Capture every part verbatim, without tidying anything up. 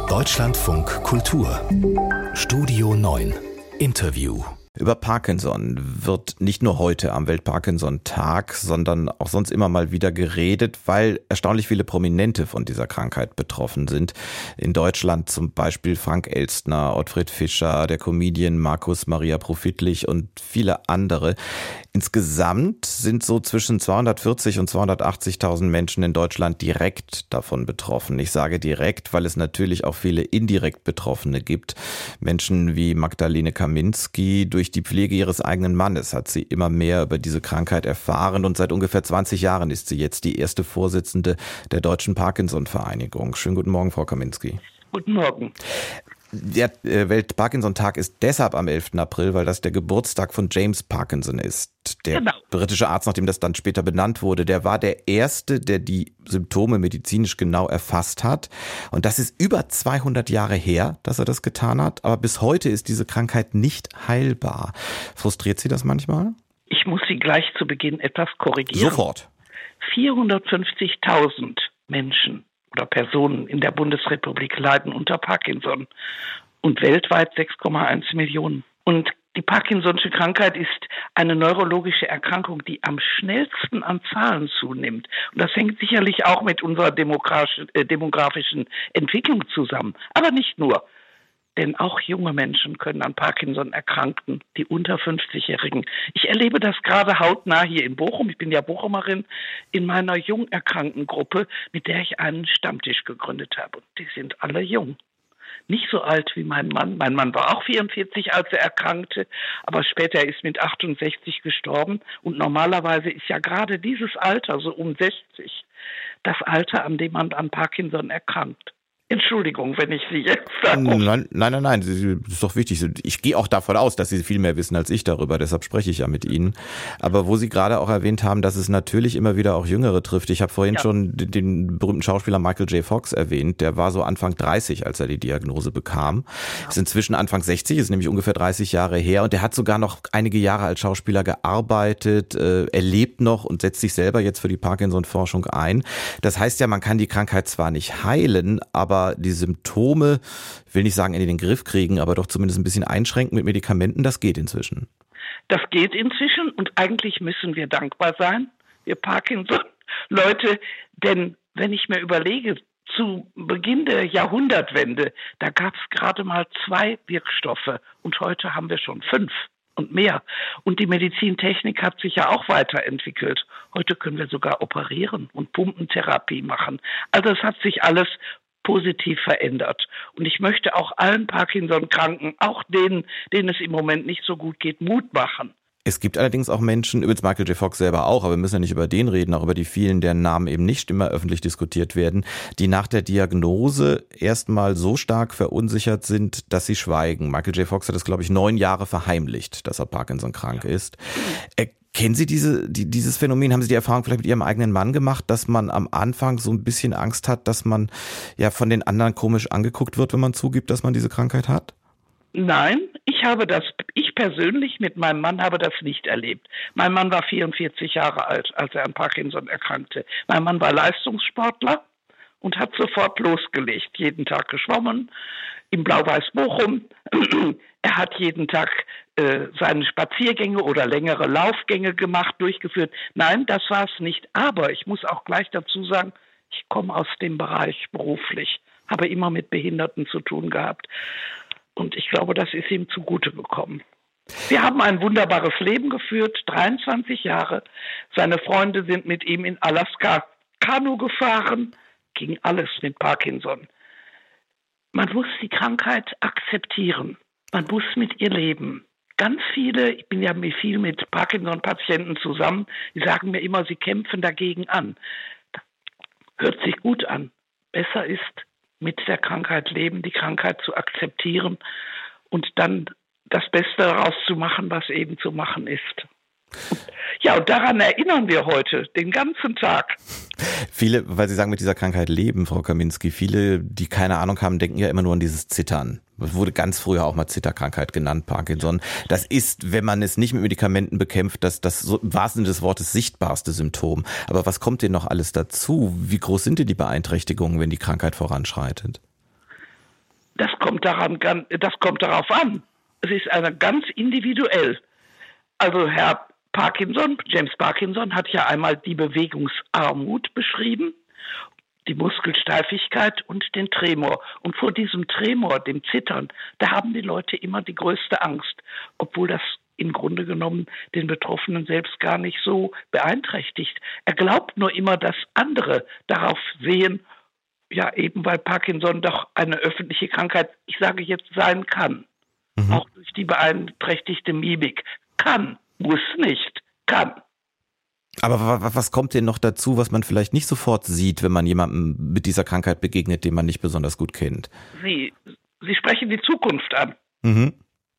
Deutschlandfunk Kultur Studio neun Interview. Über Parkinson wird nicht nur heute am Welt-Parkinson-Tag, sondern auch sonst immer mal wieder geredet, weil erstaunlich viele Prominente von dieser Krankheit betroffen sind. In Deutschland zum Beispiel Frank Elstner, Ottfried Fischer, der Comedian Markus Maria Profitlich und viele andere. Insgesamt sind so zwischen zweihundertvierzig und zweihundertachtzigtausend Menschen in Deutschland direkt davon betroffen. Ich sage direkt, weil es natürlich auch viele indirekt Betroffene gibt. Menschen wie Magdalene Kaminski. Durch die Pflege ihres eigenen Mannes hat sie immer mehr über diese Krankheit erfahren und seit ungefähr zwanzig Jahren ist sie jetzt die erste Vorsitzende der Deutschen Parkinson-Vereinigung. Schönen guten Morgen, Frau Kaminski. Guten Morgen. Der Welt-Parkinson-Tag ist deshalb am elften April, weil das der Geburtstag von James Parkinson ist. Der genau. britische Arzt, nachdem das dann später benannt wurde, der war der Erste, der die Symptome medizinisch genau erfasst hat. Und das ist über zweihundert Jahre her, dass er das getan hat. Aber bis heute ist diese Krankheit nicht heilbar. Frustriert Sie das manchmal? Ich muss Sie gleich zu Beginn etwas korrigieren. Sofort. vierhundertfünfzigtausend Menschen oder Personen in der Bundesrepublik leiden unter Parkinson und weltweit sechs Komma eins Millionen. Und die Parkinson'sche Krankheit ist eine neurologische Erkrankung, die am schnellsten an Zahlen zunimmt. Und das hängt sicherlich auch mit unserer demografischen Entwicklung zusammen. Aber nicht nur. Denn auch junge Menschen können an Parkinson erkranken, die unter fünfzigjährigen. Ich erlebe das gerade hautnah hier in Bochum. Ich bin ja Bochumerin in meiner jung erkrankten Gruppe, mit der ich einen Stammtisch gegründet habe. Und die sind alle jung. Nicht so alt wie mein Mann. Mein Mann war auch vierundvierzig, als er erkrankte, aber später ist mit achtundsechzig gestorben. Und normalerweise ist ja gerade dieses Alter, so um sechzig, das Alter, an dem man an Parkinson erkrankt. Entschuldigung, wenn ich Sie jetzt sage. Nein, nein, nein, nein, das ist doch wichtig. Ich gehe auch davon aus, dass Sie viel mehr wissen als ich darüber, deshalb spreche ich ja mit Ihnen. Aber wo Sie gerade auch erwähnt haben, dass es natürlich immer wieder auch Jüngere trifft. Ich habe vorhin ja. schon den, den berühmten Schauspieler Michael J. Fox erwähnt. Der war so Anfang dreißig, als er die Diagnose bekam. Ja. Ist inzwischen Anfang sechzig, ist nämlich ungefähr dreißig Jahre her. Und der hat sogar noch einige Jahre als Schauspieler gearbeitet. Äh, er lebt noch und setzt sich selber jetzt für die Parkinson-Forschung ein. Das heißt ja, man kann die Krankheit zwar nicht heilen, aber die Symptome, ich will nicht sagen in den Griff kriegen, aber doch zumindest ein bisschen einschränken mit Medikamenten, das geht inzwischen. Das geht inzwischen und eigentlich müssen wir dankbar sein, wir Parkinson-Leute, denn wenn ich mir überlege, zu Beginn der Jahrhundertwende, da gab es gerade mal zwei Wirkstoffe und heute haben wir schon fünf und mehr. Und die Medizintechnik hat sich ja auch weiterentwickelt. Heute können wir sogar operieren und Pumpentherapie machen. Also es hat sich alles positiv verändert. Und ich möchte auch allen Parkinson-Kranken, auch denen, denen es im Moment nicht so gut geht, Mut machen. Es gibt allerdings auch Menschen, übrigens Michael J. Fox selber auch, aber wir müssen ja nicht über den reden, auch über die vielen, deren Namen eben nicht immer öffentlich diskutiert werden, die nach der Diagnose erstmal so stark verunsichert sind, dass sie schweigen. Michael J. Fox hat es, glaube ich, neun Jahre verheimlicht, dass er Parkinson krank ist. Er Kennen Sie diese, die, dieses Phänomen? Haben Sie die Erfahrung vielleicht mit Ihrem eigenen Mann gemacht, dass man am Anfang so ein bisschen Angst hat, dass man ja von den anderen komisch angeguckt wird, wenn man zugibt, dass man diese Krankheit hat? Nein, ich habe das, ich persönlich mit meinem Mann habe das nicht erlebt. Mein Mann war vierundvierzig Jahre alt, als er an Parkinson erkrankte. Mein Mann war Leistungssportler und hat sofort losgelegt, jeden Tag geschwommen, im Blau-Weiß Bochum. Er hat jeden Tag äh, seine Spaziergänge oder längere Laufgänge gemacht, durchgeführt. Nein, das war es nicht. Aber ich muss auch gleich dazu sagen, ich komme aus dem Bereich beruflich, habe immer mit Behinderten zu tun gehabt. Und ich glaube, das ist ihm zugute gekommen. Wir haben ein wunderbares Leben geführt, dreiundzwanzig Jahre. Seine Freunde sind mit ihm in Alaska Kanu gefahren, ging alles mit Parkinson. Man muss die Krankheit akzeptieren. Man muss mit ihr leben. Ganz viele, ich bin ja viel mit Parkinson-Patienten zusammen, die sagen mir immer, sie kämpfen dagegen an. Hört sich gut an. Besser ist, mit der Krankheit leben, die Krankheit zu akzeptieren und dann das Beste daraus zu machen, was eben zu machen ist. Ja, und daran erinnern wir heute, den ganzen Tag. Viele, weil Sie sagen, mit dieser Krankheit leben, Frau Kaminski, viele, die keine Ahnung haben, denken ja immer nur an dieses Zittern. Das wurde ganz früher auch mal Zitterkrankheit genannt, Parkinson. Das ist, wenn man es nicht mit Medikamenten bekämpft, das, das so im wahrsten Sinne des Wortes sichtbarste Symptom. Aber was kommt denn noch alles dazu? Wie groß sind denn die Beeinträchtigungen, wenn die Krankheit voranschreitet? Das kommt daran, das kommt darauf an. Es ist eine ganz individuell. Also Herr Parkinson, James Parkinson, hat ja einmal die Bewegungsarmut beschrieben, die Muskelsteifigkeit und den Tremor. Und vor diesem Tremor, dem Zittern, da haben die Leute immer die größte Angst, obwohl das im Grunde genommen den Betroffenen selbst gar nicht so beeinträchtigt. Er glaubt nur immer, dass andere darauf sehen, ja, eben weil Parkinson doch eine öffentliche Krankheit, ich sage jetzt, sein kann. Mhm. Auch durch die beeinträchtigte Mimik. Kann, muss nicht, kann. Aber was kommt denn noch dazu, was man vielleicht nicht sofort sieht, wenn man jemandem mit dieser Krankheit begegnet, den man nicht besonders gut kennt? Sie, Sie sprechen die Zukunft an. Mhm.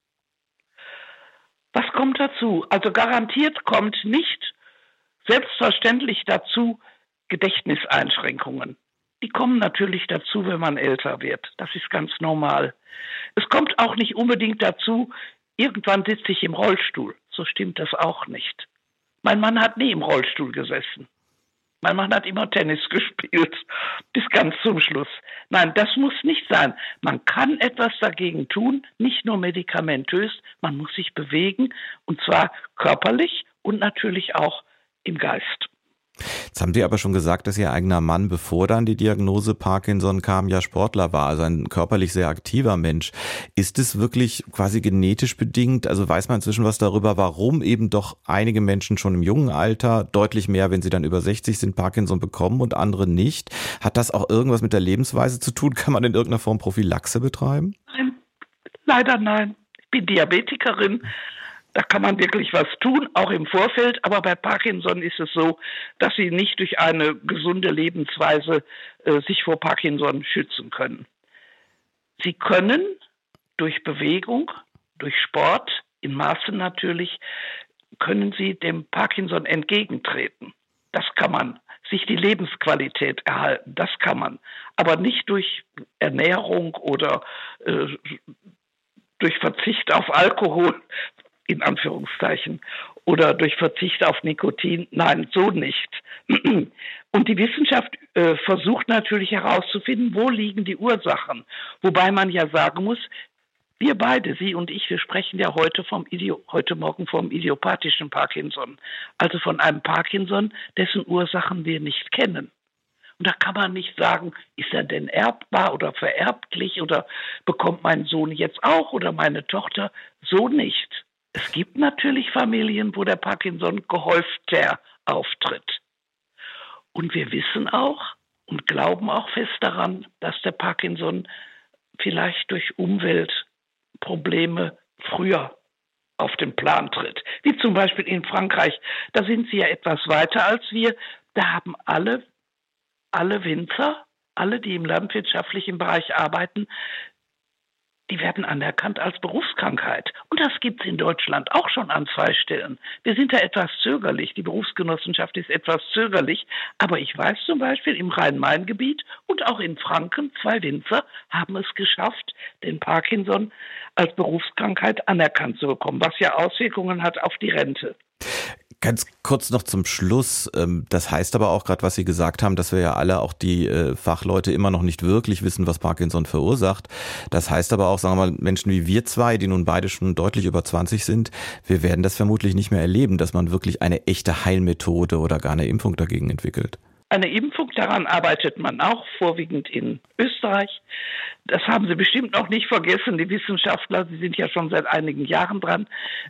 Was kommt dazu? Also garantiert kommt nicht selbstverständlich dazu Gedächtniseinschränkungen. Die kommen natürlich dazu, wenn man älter wird. Das ist ganz normal. Es kommt auch nicht unbedingt dazu, irgendwann sitze ich im Rollstuhl. So stimmt das auch nicht. Mein Mann hat nie im Rollstuhl gesessen. Mein Mann hat immer Tennis gespielt, bis ganz zum Schluss. Nein, das muss nicht sein. Man kann etwas dagegen tun, nicht nur medikamentös. Man muss sich bewegen, und zwar körperlich und natürlich auch im Geist. Jetzt haben Sie aber schon gesagt, dass Ihr eigener Mann, bevor dann die Diagnose Parkinson kam, ja Sportler war, also ein körperlich sehr aktiver Mensch. Ist es wirklich quasi genetisch bedingt? Also weiß man inzwischen was darüber, warum eben doch einige Menschen schon im jungen Alter, deutlich mehr, wenn sie dann über sechzig sind, Parkinson bekommen und andere nicht? Hat das auch irgendwas mit der Lebensweise zu tun? Kann man in irgendeiner Form Prophylaxe betreiben? Nein, leider nein. Ich bin Diabetikerin. Da kann man wirklich was tun, auch im Vorfeld. Aber bei Parkinson ist es so, dass Sie nicht durch eine gesunde Lebensweise äh, sich vor Parkinson schützen können. Sie können durch Bewegung, durch Sport, in Maßen natürlich, können Sie dem Parkinson entgegentreten. Das kann man. Sich die Lebensqualität erhalten, das kann man. Aber nicht durch Ernährung oder äh, durch Verzicht auf Alkohol, in Anführungszeichen, oder durch Verzicht auf Nikotin. Nein, so nicht. Und die Wissenschaft äh, versucht natürlich herauszufinden, wo liegen die Ursachen. Wobei man ja sagen muss, wir beide, Sie und ich, wir sprechen ja heute vom Idio- heute Morgen vom idiopathischen Parkinson. Also von einem Parkinson, dessen Ursachen wir nicht kennen. Und da kann man nicht sagen, ist er denn erbbar oder vererblich oder bekommt mein Sohn jetzt auch oder meine Tochter? So nicht. Es gibt natürlich Familien, wo der Parkinson gehäufter auftritt. Und wir wissen auch und glauben auch fest daran, dass der Parkinson vielleicht durch Umweltprobleme früher auf den Plan tritt. Wie zum Beispiel in Frankreich. Da sind sie ja etwas weiter als wir. Da haben alle, alle Winzer, alle, die im landwirtschaftlichen Bereich arbeiten, die werden anerkannt als Berufskrankheit. Und das gibt es in Deutschland auch schon an zwei Stellen. Wir sind da etwas zögerlich. Die Berufsgenossenschaft ist etwas zögerlich. Aber ich weiß zum Beispiel, im Rhein-Main-Gebiet und auch in Franken, zwei Winzer haben es geschafft, den Parkinson als Berufskrankheit anerkannt zu bekommen, was ja Auswirkungen hat auf die Rente. Ganz kurz noch zum Schluss. Das heißt aber auch gerade, was Sie gesagt haben, dass wir ja alle, auch die Fachleute, immer noch nicht wirklich wissen, was Parkinson verursacht. Das heißt aber auch, sagen wir mal, Menschen wie wir zwei, die nun beide schon deutlich über zwanzig sind, wir werden das vermutlich nicht mehr erleben, dass man wirklich eine echte Heilmethode oder gar eine Impfung dagegen entwickelt. Eine Impfung, daran arbeitet man auch, vorwiegend in Österreich. Das haben Sie bestimmt noch nicht vergessen, die Wissenschaftler, sie sind ja schon seit einigen Jahren dran.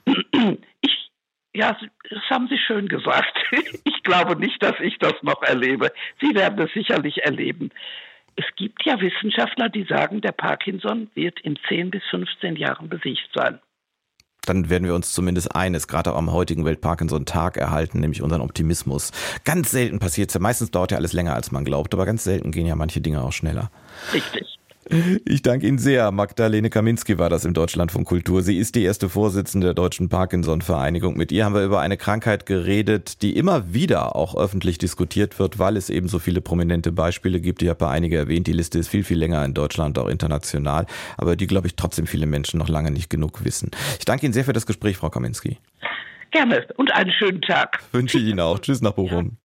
Ich Ja, das haben Sie schön gesagt. Ich glaube nicht, dass ich das noch erlebe. Sie werden es sicherlich erleben. Es gibt ja Wissenschaftler, die sagen, der Parkinson wird in zehn bis fünfzehn Jahren besiegt sein. Dann werden wir uns zumindest eines, gerade am heutigen Welt-Parkinson-Tag, erhalten, nämlich unseren Optimismus. Ganz selten passiert es ja. Meistens dauert ja alles länger, als man glaubt, aber ganz selten gehen ja manche Dinge auch schneller. Richtig. Ich danke Ihnen sehr. Magdalene Kaminski war das im Deutschlandfunk Kultur. Sie ist die erste Vorsitzende der Deutschen Parkinson-Vereinigung. Mit ihr haben wir über eine Krankheit geredet, die immer wieder auch öffentlich diskutiert wird, weil es eben so viele prominente Beispiele gibt. Ich habe einige erwähnt. Die Liste ist viel, viel länger in Deutschland, auch international. Aber die, glaube ich, trotzdem viele Menschen noch lange nicht genug wissen. Ich danke Ihnen sehr für das Gespräch, Frau Kaminski. Gerne und einen schönen Tag. Wünsche ich Ihnen auch. Tschüss nach Bochum. Ja.